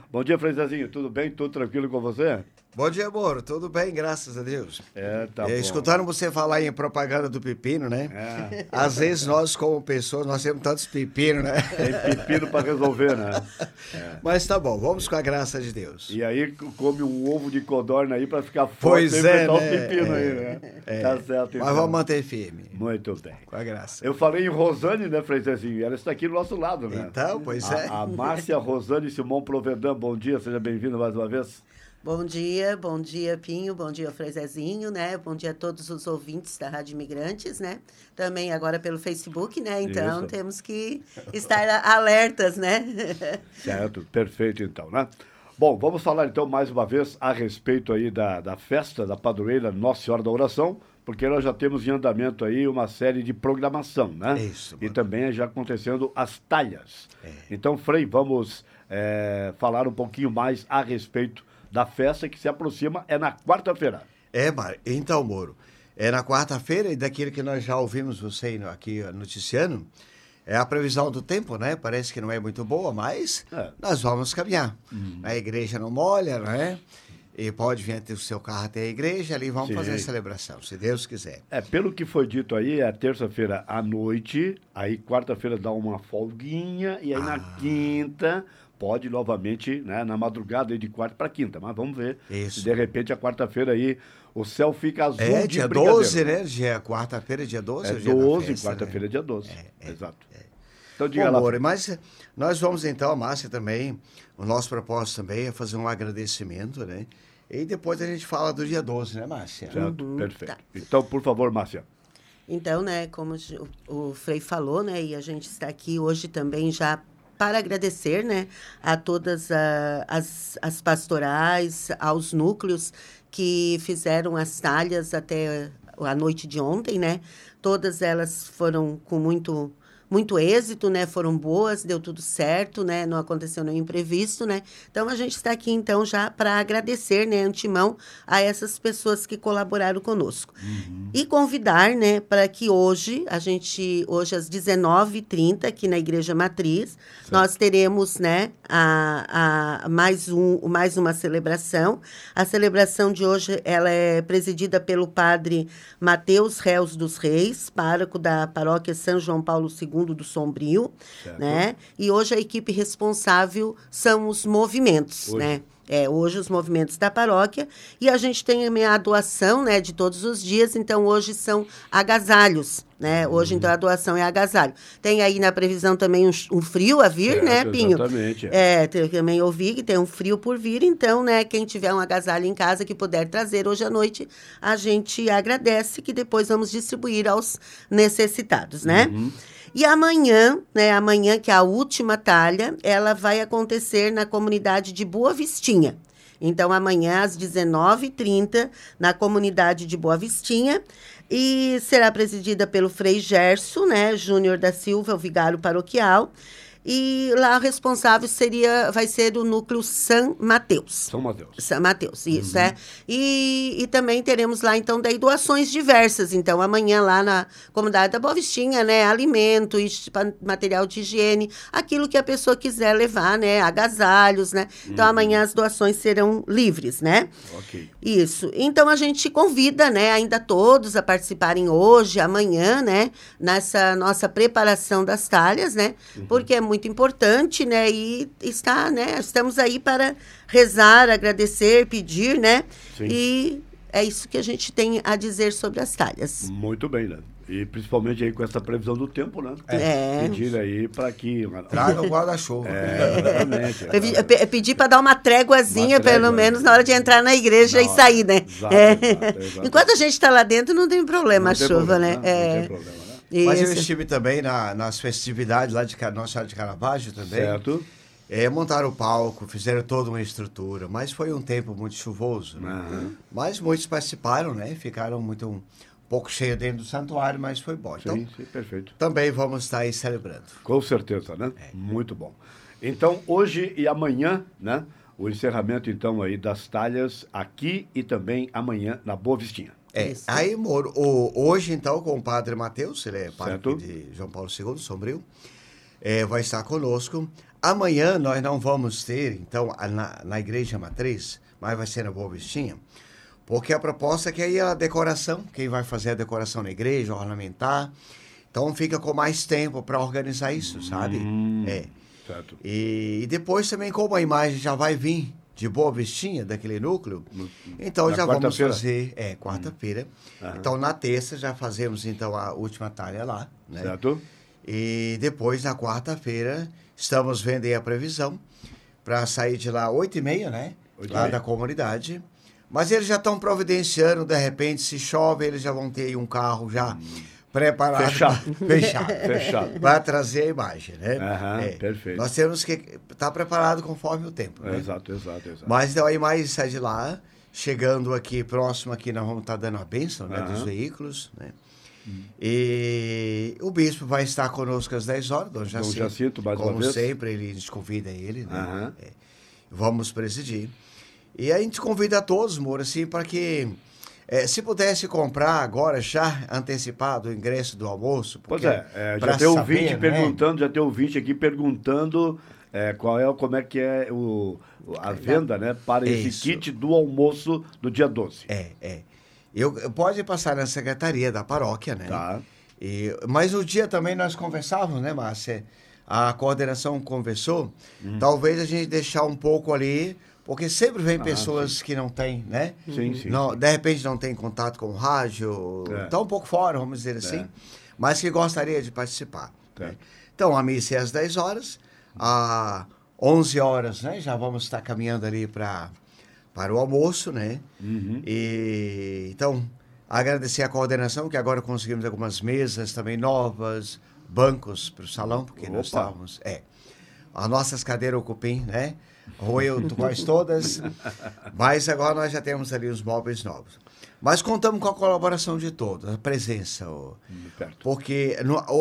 Bom dia, Frei Zezinho. Tudo bem? Tudo tranquilo com você? Bom dia, amor. Tudo bem, graças a Deus. Tá bom. Escutaram você falar em propaganda do pepino, né? Às vezes nós, como pessoas, nós temos tantos pepinos, né? Tem pepino para resolver, né? Mas tá bom, vamos com a graça de Deus. E aí come um ovo de codorna aí para ficar forte Pois e é, enfrentar os né? pepinos aí, né? Tá certo. Então. Mas vamos manter firme. Muito bem. Com a graça. Eu falei em Rosane, né, Frei Zezinho? Ela está aqui do nosso lado, né? Então, pois é. A Márcia Rosane Simão Provedão, bom dia, seja bem-vindo mais uma vez. Bom dia, Pinho, bom dia, Frei Zezinho, né? Bom dia a todos os ouvintes da Rádio Imigrantes, né? Também agora pelo Facebook, né? Então, temos que estar alertas, né? Certo, perfeito então, né? Bom, vamos falar então mais uma vez a respeito aí da festa da padroeira Nossa Senhora da Oração, porque nós já temos em andamento aí uma série de programação, né? Isso. E também já acontecendo as talhas. Então, Frei, vamos falar um pouquinho mais a respeito da festa que se aproxima, é na quarta-feira. Então, Moro, é na quarta-feira e daquilo que nós já ouvimos você aqui noticiando, é a previsão do tempo, né? Parece que não é muito boa, mas nós vamos caminhar. A igreja não molha, né? E pode vir ter o seu carro até a igreja, ali vamos fazer a celebração, se Deus quiser. Pelo que foi dito aí, é terça-feira à noite, aí quarta-feira dá uma folguinha, e aí na quinta pode novamente, né, na madrugada aí de quarta para quinta, mas vamos ver se de repente a quarta-feira aí o céu fica azul de dia brigadeiro. 12, né? Quarta-feira, dia 12. É 12, quarta-feira, né? Dia 12, exato. Então diga lá. Mas nós vamos então, a Márcia também, o nosso propósito também é fazer um agradecimento, né? E depois a gente fala do dia 12, né, Márcia? Certo, perfeito. Tá. Então, por favor, Márcia. Então, né, como o Frei falou, né, e a gente está aqui hoje também já para agradecer, né, a todas as pastorais, aos núcleos que fizeram as talhas até a noite de ontem, né? Todas elas foram com muito êxito, né? Foram boas, deu tudo certo, né? Não aconteceu nenhum imprevisto, né? Então, a gente está aqui, então, já para agradecer, né, antemão, a essas pessoas que colaboraram conosco. E convidar, né, para que hoje às 19h30, aqui na Igreja Matriz, nós teremos, né, mais uma celebração. A celebração de hoje, ela é presidida pelo padre Mateus Réus dos Reis, pároco da paróquia São João Paulo II, do Sombrio, né? E hoje a equipe responsável são os movimentos, né? Hoje os movimentos da paróquia, e a gente tem a doação, né, de todos os dias, então hoje são agasalhos, né? Hoje, então, a doação é agasalho. Tem aí na previsão também um frio a vir, né, Pinho? Exatamente. Também ouvi que tem um frio por vir, então, né, quem tiver um agasalho em casa que puder trazer hoje à noite, a gente agradece, que depois vamos distribuir aos necessitados, né? E amanhã, né, que é a última talha, ela vai acontecer na comunidade de Boa Vistinha. Então, amanhã, às 19h30, na comunidade de Boa Vistinha, e será presidida pelo Frei Gerson, né, Júnior da Silva, o vigário paroquial. E lá o responsável vai ser o núcleo São Mateus. São Mateus, isso, E também teremos lá, então, daí doações diversas. Então, amanhã lá na comunidade da Boa Vistinha, né, alimento, material de higiene, aquilo que a pessoa quiser levar, né, agasalhos, né. Então, amanhã as doações serão livres, né. Ok. Isso. Então, a gente convida, né, ainda todos a participarem hoje, amanhã, né, nessa nossa preparação das talhas, né, porque é muito importante, né, e estamos aí para rezar, agradecer, pedir, né, e é isso que a gente tem a dizer sobre as talhas. Muito bem, né? E principalmente aí com essa previsão do tempo, né? Pedir aí para que... Traga o guarda-chuva. Exatamente. Pedir para dar uma tréguazinha, pelo menos, na hora de entrar na igreja e sair, né? Exato. Enquanto a gente está lá dentro, não tem problema a chuva, né? Não tem problema, né? Mas eu estive também nas festividades lá de Nossa Senhora de Caravaggio também. Certo. Montaram o palco, fizeram toda uma estrutura, mas foi um tempo muito chuvoso, né? Mas muitos participaram, né? Ficaram um pouco cheio dentro do santuário, mas foi bom. Então, sim, perfeito. Também vamos estar aí celebrando. Com certeza, né? Muito bom. Então, hoje e amanhã, né? O encerramento, então, aí das talhas aqui e também amanhã na Boa Vistinha. Aí, Moro, hoje, então, com o padre Mateus, ele é padre de João Paulo II, Sombrio, vai estar conosco. Amanhã nós não vamos ter, então, na Igreja Matriz, mas vai ser na Boa Vistinha, porque a proposta é que aí a decoração, quem vai fazer a decoração na igreja, ornamentar, então fica com mais tempo para organizar isso, sabe? Certo. E depois também, como a imagem já vai vir de Boa Vistinha, daquele núcleo, então já vamos fazer, quarta-feira. Então na terça já fazemos então a última talha lá, né? Certo. E depois na quarta-feira estamos vendo aí a previsão para sair de lá 8h30, né? Lá da comunidade. Mas eles já estão providenciando, de repente, se chove, eles já vão ter aí um carro já preparado. Fechado. Para trazer a imagem, né? Perfeito. Nós temos que estar preparado conforme o tempo, né? Exato. Mas então a imagem sai de lá, chegando aqui, próximo aqui, nós vamos estar dando a bênção, né, dos veículos, né? E o bispo vai estar conosco às 10 horas, Dom Jacinto, como sempre, ele nos convida ele, né? Vamos presidir. E a gente convida a todos, Moura, assim, para que, se pudesse comprar agora, já antecipado o ingresso do almoço. Pois já tem ouvinte perguntando, já tem ouvinte aqui perguntando como é que é a venda, né, para esse kit do almoço do dia 12. Pode passar na secretaria da paróquia, né? Tá. Mas no dia também nós conversávamos, né, Márcia? A coordenação conversou, talvez a gente deixar um pouco ali, porque sempre vem pessoas que não têm, né? Sim. De repente não tem contato com o rádio, está um pouco fora, vamos dizer assim, mas que gostaria de participar. Né? Então, a missa é às 10 horas, às 11 horas, né? Já vamos estar caminhando ali para o almoço, né? E, então, agradecer a coordenação, que agora conseguimos algumas mesas também novas, bancos para o salão, porque nós estávamos... As nossas cadeiras ocupem, né? Roeu quase todas, mas agora nós já temos ali os móveis novos. Mas contamos com a colaboração de todos, a presença. Porque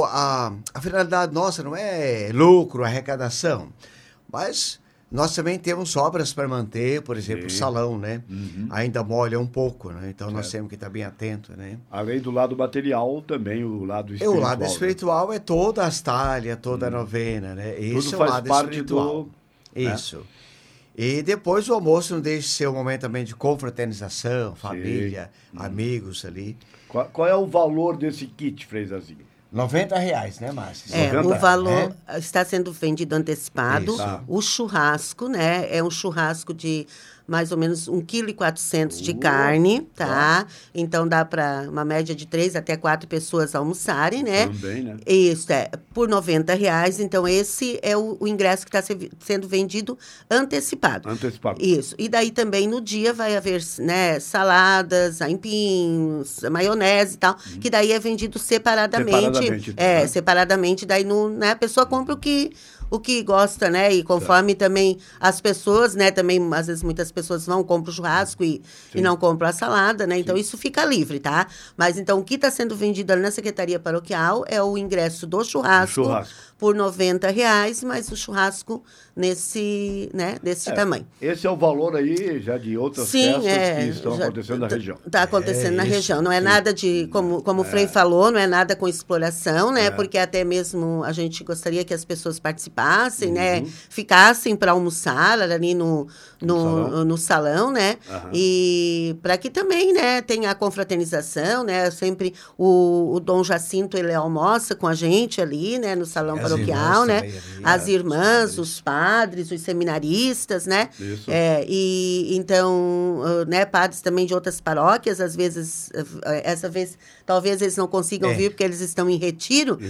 a finalidade nossa não é lucro, arrecadação, mas nós também temos obras para manter, por exemplo, o salão, né? Ainda molha um pouco, né? Então nós temos que estar bem atentos, né? Além do lado material, também o lado espiritual. O lado espiritual, né? É toda a talhas, toda a novena, né? Isso tudo é o faz lado parte espiritual. Isso. E depois o almoço não deixa de ser um momento também de confraternização, família, amigos ali. Qual é o valor desse kit, Frei Zazinho? R$90, né, Márcia? O valor está sendo vendido antecipado. O churrasco, né? É um churrasco de mais ou menos 1,4 kg de carne, tá? Então dá para uma média de 3 até 4 pessoas almoçarem, né? Também, né? Isso, por R$90. Então esse é o ingresso que está sendo vendido antecipado. Isso. E daí também no dia vai haver, né, saladas, aipim, maionese e tal, que daí é vendido separadamente. Separadamente. Daí a pessoa compra o que gosta, né? E conforme também as pessoas, né? Também, às vezes, muitas pessoas compram o churrasco e não compram a salada, né? Então, isso fica livre, tá? Mas, então, o que está sendo vendido ali na Secretaria Paroquial é o ingresso do churrasco. Por R$90, mas o churrasco desse tamanho. Esse é o valor aí já de outras festas que estão acontecendo na região. Está acontecendo na região. Não é nada de, como o Frei falou, não é nada com exploração, né? Porque até mesmo a gente gostaria que as pessoas participassem, né? Ficassem para almoçar ali no salão, né? E para que também, né, tenha a confraternização, né? Sempre o Dom Jacinto, ele almoça com a gente ali, né? No salão paroquial, né? As irmãs, os padres, os seminaristas, né? Isso. E então, né, padres também de outras paróquias, às vezes, essa vez, talvez eles não consigam vir porque eles estão em retiro.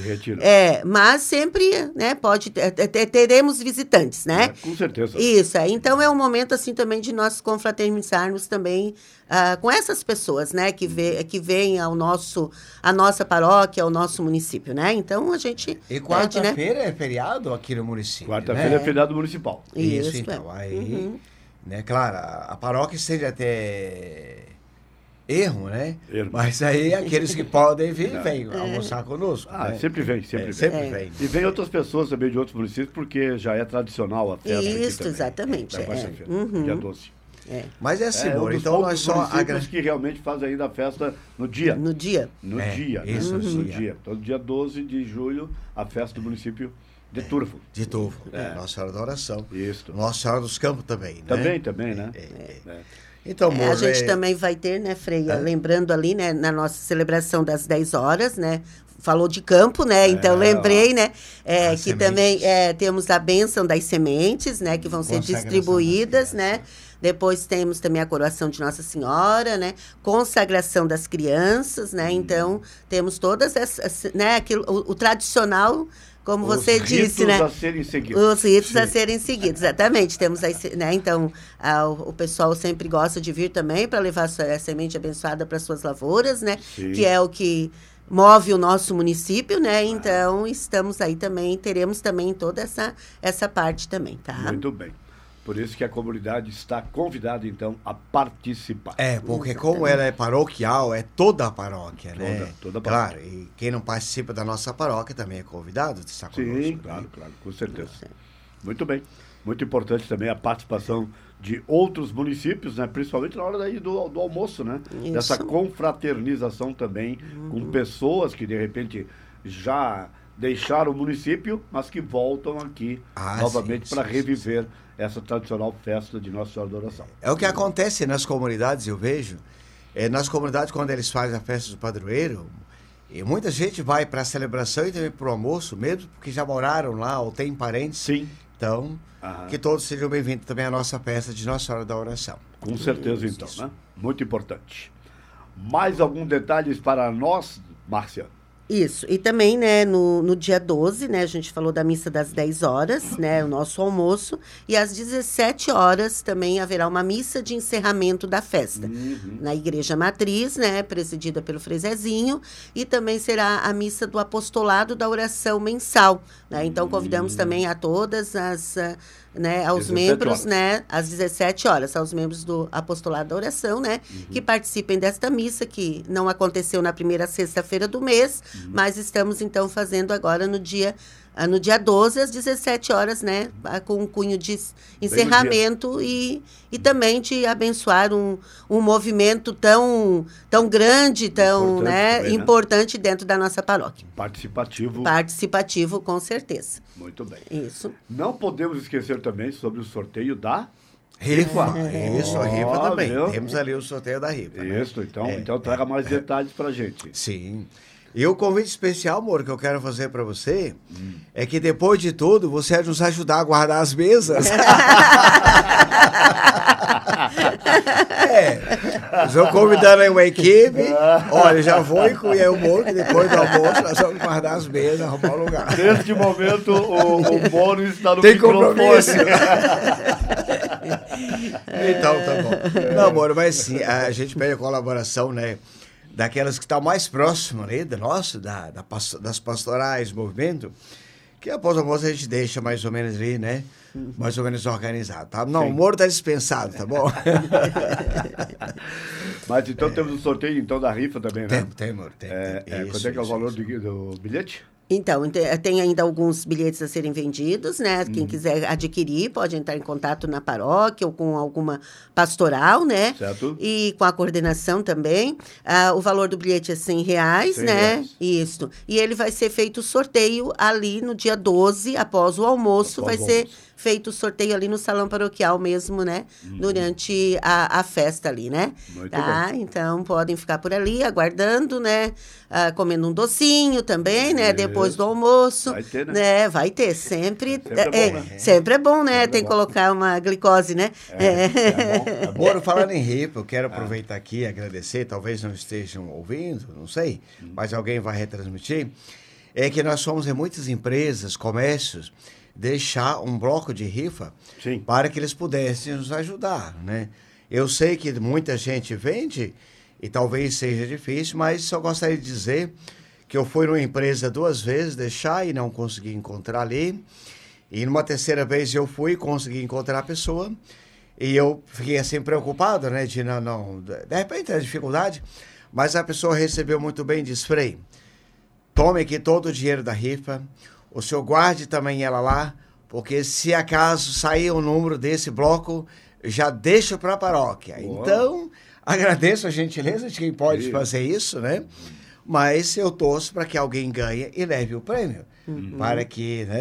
Mas sempre, né, teremos visitantes, né? Com certeza. Isso, então é um momento, assim, também de nós confraternizarmos também com essas pessoas, né, que vêm a nossa paróquia, ao nosso município, né? Então, a gente... E quarta-feira é feriado aqui no município, Quarta-feira é feriado municipal. Isso, então. Aí, né, claro, a paróquia seja até erro, né? Mas aí aqueles que podem vir, vêm almoçar conosco. Né? Sempre vem. Vem. E vem outras pessoas também de outros municípios, porque já é tradicional a festa. Isso, exatamente. Da quarta-feira, dia 12. Mas é assim, um então nós só que realmente fazem ainda a festa no dia. No dia. Todo dia 12 de julho, a festa do município de Turvo. De Turvo, Nossa Senhora da Oração. Isso. Nossa Senhora dos Campos também, né? Também, né? Então, a gente também vai ter, né, Freia, lembrando ali, né, na nossa celebração das 10 horas, né, falou de campo, né, então lembrei, né, que sementes. Também temos a bênção das sementes, né, que vão ser distribuídas, né, depois temos também a coroação de Nossa Senhora, né, consagração das crianças, né, então temos todas essas, né, o tradicional, como você disse, né? Os ritos a serem seguidos. Os ritos a serem seguidos, exatamente. Temos, né? Então, o pessoal sempre gosta de vir também para levar a semente abençoada para suas lavouras, né? Sim. Que é o que move o nosso município, né? Então, estamos aí também, teremos também toda essa parte também, tá? Muito bem. Por isso que a comunidade está convidada, então, a participar. Porque como ela é paroquial, é toda a paróquia, né? Toda a paróquia. Claro, e quem não participa da nossa paróquia também é convidado de estar conosco. Sim, claro, com certeza. Muito bem. Muito importante também a participação de outros municípios, né? Principalmente na hora daí do almoço, né? Isso. Dessa confraternização também com pessoas que, de repente, já deixaram o município, mas que voltam aqui novamente para reviver essa tradicional festa de Nossa Senhora da Oração. É o que acontece nas comunidades, eu vejo. Nas comunidades, quando eles fazem a festa do padroeiro, e muita gente vai para a celebração e também para o almoço, mesmo porque já moraram lá ou tem parentes. Sim. Então, que todos sejam bem-vindos também à nossa festa de Nossa Senhora da Oração. Com certeza, então, né? Muito importante. Mais algum detalhe para nós, Márcia? Isso, e também, né, no dia 12, né, a gente falou da missa das 10 horas, né, o nosso almoço, e às 17 horas também haverá uma missa de encerramento da festa, na Igreja Matriz, né, presidida pelo Frei Zezinho, e também será a missa do apostolado da oração mensal, né, então convidamos também a todas as... né, aos membros, né, às 17 horas, aos membros do Apostolado da Oração, né, que participem desta missa, que não aconteceu na primeira sexta-feira do mês, mas estamos, então, fazendo agora no dia 12, às 17 horas, né, com um cunho de encerramento e também de abençoar um movimento tão grande, tão importante dentro da nossa paróquia. Participativo, com certeza. Muito bem. Isso. Não podemos esquecer também sobre o sorteio da rifa. Isso, a rifa também. Temos ali o sorteio da rifa. Isso, né? Então traga mais detalhes pra gente. Sim. E o convite especial, amor, que eu quero fazer para você é que depois de tudo, você nos ajudar a guardar as mesas. Estou convidando aí uma equipe. Olha, já vou incluir o Moro, que depois do almoço nós vamos guardar as mesas, arrumar o lugar. Neste momento, o Moro está no compromisso. Então, tá bom. Não, Moro, mas sim, a gente pede a colaboração, né? Daquelas que estão mais próximas, né, das pastorais, movimento, que após o almoço a gente deixa mais ou menos ali, né? Mais ou menos organizado, tá? Não, o Moro está dispensado, tá bom? Mas então temos o sorteio então da rifa também, né? Tem, Moro, tem. Quanto é que é o valor do bilhete? Então, tem ainda alguns bilhetes a serem vendidos, né? Quem quiser adquirir pode entrar em contato na paróquia ou com alguma pastoral, né? Certo. E com a coordenação também. O valor do bilhete é R$100, né? Isso. E ele vai ser feito o sorteio ali no dia 12, após o almoço, vai ser feito o sorteio ali no salão paroquial mesmo, né? Durante a festa ali, né? Muito bem. Então, podem ficar por ali aguardando, né? Comendo um docinho também, né? Depois do almoço. Vai ter, né? Vai ter. Sempre Sempre é bom, né? Tem que colocar uma glicose, né? É bom. Moro, falando em rifa, eu quero aproveitar aqui e agradecer, talvez não estejam ouvindo, não sei, mas alguém vai retransmitir, é que nós fomos em muitas empresas, comércios, deixar um bloco de rifa para que eles pudessem nos ajudar, né? Eu sei que muita gente vende e talvez seja difícil, mas só gostaria de dizer que eu fui numa empresa 2 vezes deixar e não consegui encontrar ali. E numa terceira vez eu fui e consegui encontrar a pessoa. E eu fiquei assim preocupado, né? De repente é dificuldade, mas a pessoa recebeu muito bem e disse: Frei, tome aqui todo o dinheiro da rifa, o senhor guarde também ela lá, porque se acaso sair o número desse bloco, já deixa para a paróquia. Uou. Então, agradeço a gentileza de quem pode fazer isso, né? Mas eu torço para que alguém ganhe e leve o prêmio, para que, né,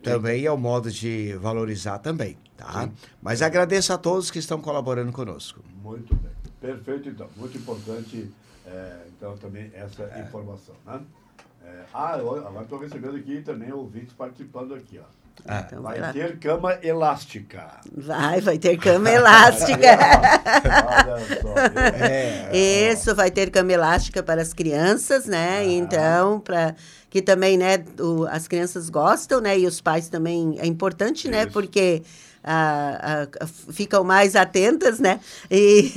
também é o modo de valorizar também, tá? Mas agradeço a todos que estão colaborando conosco. Muito bem. Perfeito, então. Muito importante, então, também essa informação, né? Agora estou recebendo aqui também ouvintes participando aqui, ó. Então vai ter cama elástica. Vai ter cama elástica. Olha só. Isso, vai ter cama elástica para as crianças, né? Então, para que também, né, as crianças gostam, né? E os pais também, é importante, né? Porque ficam mais atentas, né? E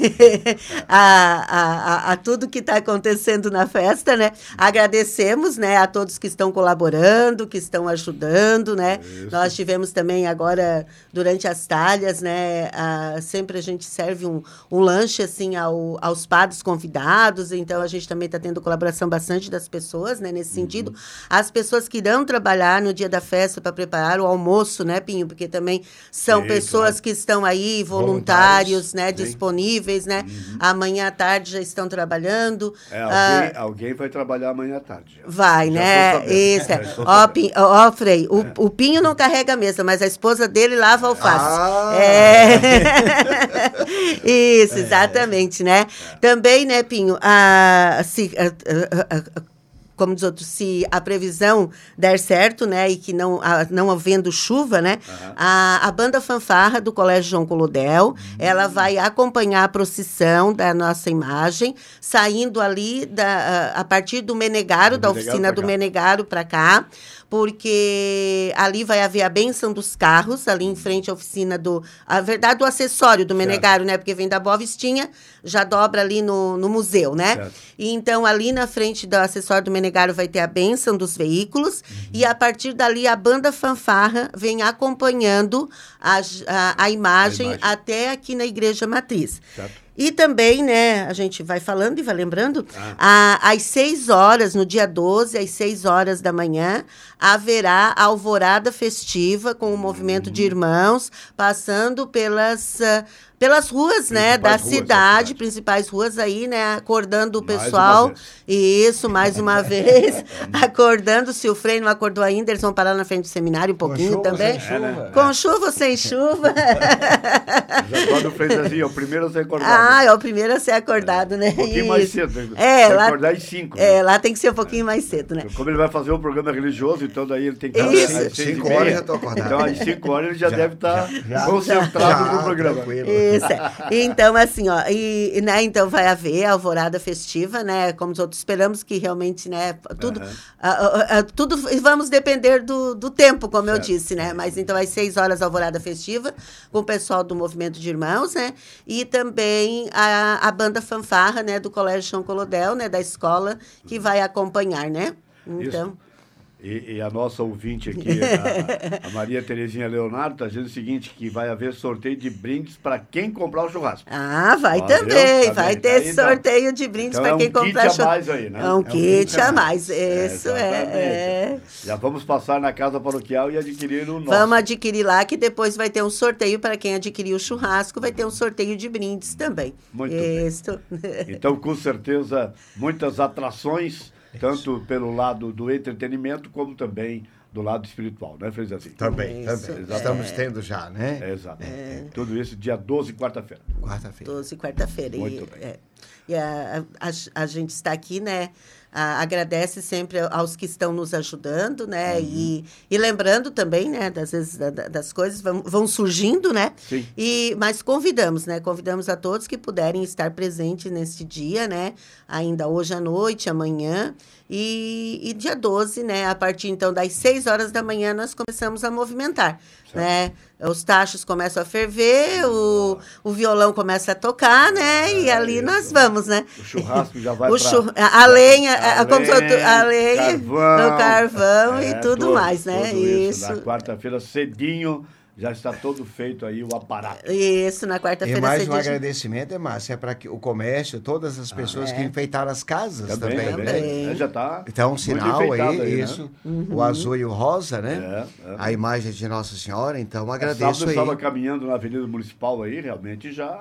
a tudo que está acontecendo na festa, né? Agradecemos, né, a todos que estão colaborando, que estão ajudando, né? Isso. Nós tivemos também agora, durante as talhas, né? Sempre a gente serve um lanche, assim, aos padres convidados, então a gente também está tendo colaboração bastante das pessoas, né? Nesse sentido. As pessoas que irão trabalhar no dia da festa para preparar o almoço, né, Pinho? Porque também são pessoas que estão aí, voluntários, né, disponíveis, né? Amanhã à tarde já estão trabalhando. Alguém vai trabalhar amanhã à tarde. Vai, né? Isso. Ó, Frei, o Pinho não carrega a mesa, mas a esposa dele lava alface. Isso, exatamente, né? Também, né, Pinho, como diz outro, se a previsão der certo, né, e que não havendo chuva, né, a banda fanfarra do Colégio João Colodel, ela vai acompanhar a procissão da nossa imagem, saindo ali a partir do Menegaro, da oficina do Menegaro para cá, porque ali vai haver a bênção dos carros, ali em frente à oficina do acessório do Menegaro, né? Porque vem da Boa Vistinha, já dobra ali no museu, né? Certo. E então, ali na frente do acessório do Menegaro vai ter a bênção dos veículos, e a partir dali a banda fanfarra vem acompanhando a imagem até aqui na Igreja Matriz. Certo. E também, né, a gente vai falando e vai lembrando, às 6 horas, no dia 12, às 6 horas da manhã, haverá a alvorada festiva com o movimento de irmãos, passando pelas ruas, né, da cidade, principais ruas aí, né, acordando o pessoal. Isso, mais uma vez, acordando. Se o Frei não acordou ainda, eles vão parar na frente do seminário um pouquinho também. Com chuva ou sem chuva. Já quando o Frei diz assim, é o primeiro a ser acordado. É o primeiro a ser acordado, né? Um pouquinho mais cedo. Lá, acordar às 5. Né? Lá tem que ser um pouquinho mais cedo, né? Como ele vai fazer um programa religioso, então daí ele tem que estar às 5 horas já estou acordado. Então às 5 horas ele já deve estar concentrado no programa. Isso. Então, assim, ó, né, então vai haver a alvorada festiva, né? Como os outros esperamos que realmente, né, tudo vamos depender do tempo, como eu disse, né? Mas então às 6 horas a alvorada festiva com o pessoal do Movimento de Irmãos, né? E também a banda fanfarra, né, do Colégio João Colodel, né, da escola, que vai acompanhar, né? Então... E a nossa ouvinte aqui, a Maria Terezinha Leonardo, está dizendo o seguinte, que vai haver sorteio de brindes para quem comprar o churrasco. Vai também. Vai ter sorteio de brindes para quem comprar o churrasco. É um kit a mais aí, né? É um kit a mais. Isso Já vamos passar na casa paroquial e adquirir o nosso. Vamos adquirir lá, que depois vai ter um sorteio para quem adquirir o churrasco, vai ter um sorteio de brindes também. Muito bem. Então, com certeza, muitas atrações, tanto pelo lado do entretenimento, como também do lado espiritual, né, Frei Zezinho? Também. Estamos tendo já, né? Exato. Tudo isso dia 12, quarta-feira. 12, quarta-feira. Muito bem. E a gente está aqui, né? Agradece sempre aos que estão nos ajudando, né? E lembrando também, né? Das vezes das coisas vão surgindo, né? Sim. Mas convidamos, né? Convidamos a todos que puderem estar presentes nesse dia, né? Ainda hoje à noite, amanhã. E dia 12, né? A partir, então, das 6 horas da manhã, nós começamos a movimentar, né? Os tachos começam a ferver, o violão começa a tocar, né? E ali nós vamos, né? O churrasco já vai a lenha, o carvão e tudo mais, né? Isso. Na quarta-feira, cedinho, já está todo feito aí o aparato. Isso, na quarta-feira. E mais um agradecimento, Márcia, para o comércio, todas as pessoas que enfeitaram as casas também. Já está. Então, um sinal aí, isso. Né? O azul e o rosa, né? A imagem de Nossa Senhora, então agradeço aí. Eu estava caminhando na Avenida Municipal aí, realmente já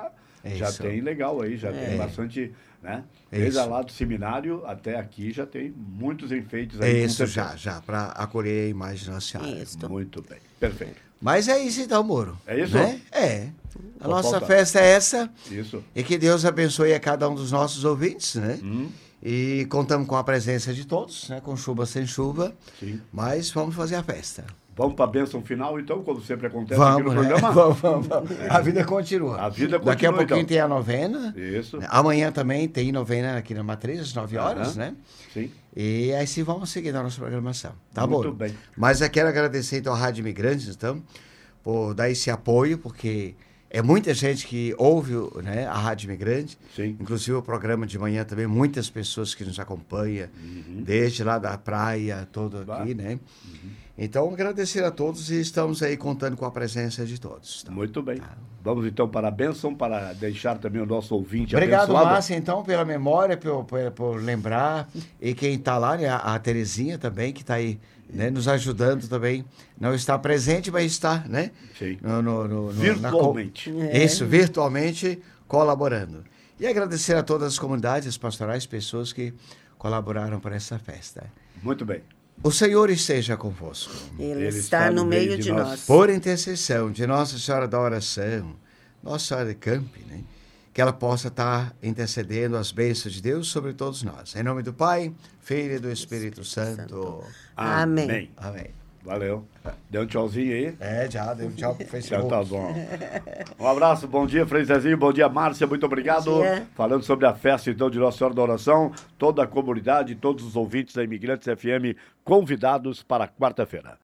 Já tem legal aí, já tem bastante, né? Desde lá do seminário até aqui já tem muitos enfeites aí. Isso, já, para acolher a imagem Nossa Senhora. Isso. Muito bem, perfeito. Mas é isso então, Moro. É isso? Né? É. A Só nossa falta. festa é essa. Isso. E que Deus abençoe a cada um dos nossos ouvintes, né? E contamos com a presença de todos, né? Com chuva, sem chuva. Sim. Mas vamos fazer a festa. Vamos para a bênção final, então, como sempre acontece Vamos, aqui no né? programa? Vamos. A vida continua. A vida continua, Daqui a pouquinho então. tem a novena. Isso. Amanhã também tem novena aqui na Matriz, às 9 horas, né? Sim. E aí sim vamos seguir na nossa programação. Tá Muito bom? bem. Mas eu quero agradecer então à Rádio Imigrantes, então, por dar esse apoio, porque é muita gente que ouve, né, a Rádio Imigrante. Sim. Inclusive o programa de manhã também, muitas pessoas que nos acompanham, desde lá da praia, todo aqui, né? Então, agradecer a todos e estamos aí contando com a presença de todos. Tá? Muito bem. Vamos então para a bênção, para deixar também o nosso ouvinte Obrigado, abençoado. Márcia, então, pela memória, por lembrar. E quem está lá, né, a Terezinha também, que está aí, né, nos ajudando também. Não está presente, mas está, né? Sim. Virtualmente. Isso, virtualmente colaborando. E agradecer a todas as comunidades pastorais, pessoas que colaboraram para essa festa. Muito bem. O Senhor esteja convosco. Ele está no meio de nós. Por intercessão de Nossa Senhora da Oração, Nossa Senhora de Campi, né? Que ela possa estar intercedendo as bênçãos de Deus sobre todos nós. Em nome do Pai, Filho e do Espírito Santo. Amém. Amém. Valeu. Deu um tchauzinho aí? Já deu tchau pro Facebook. Já tá bom. Um abraço, bom dia, Frei Zezinho, bom dia, Márcia, muito obrigado. Bom dia. Falando sobre a festa, então, de Nossa Senhora da Oração, toda a comunidade, todos os ouvintes da Imigrantes FM convidados para quarta-feira.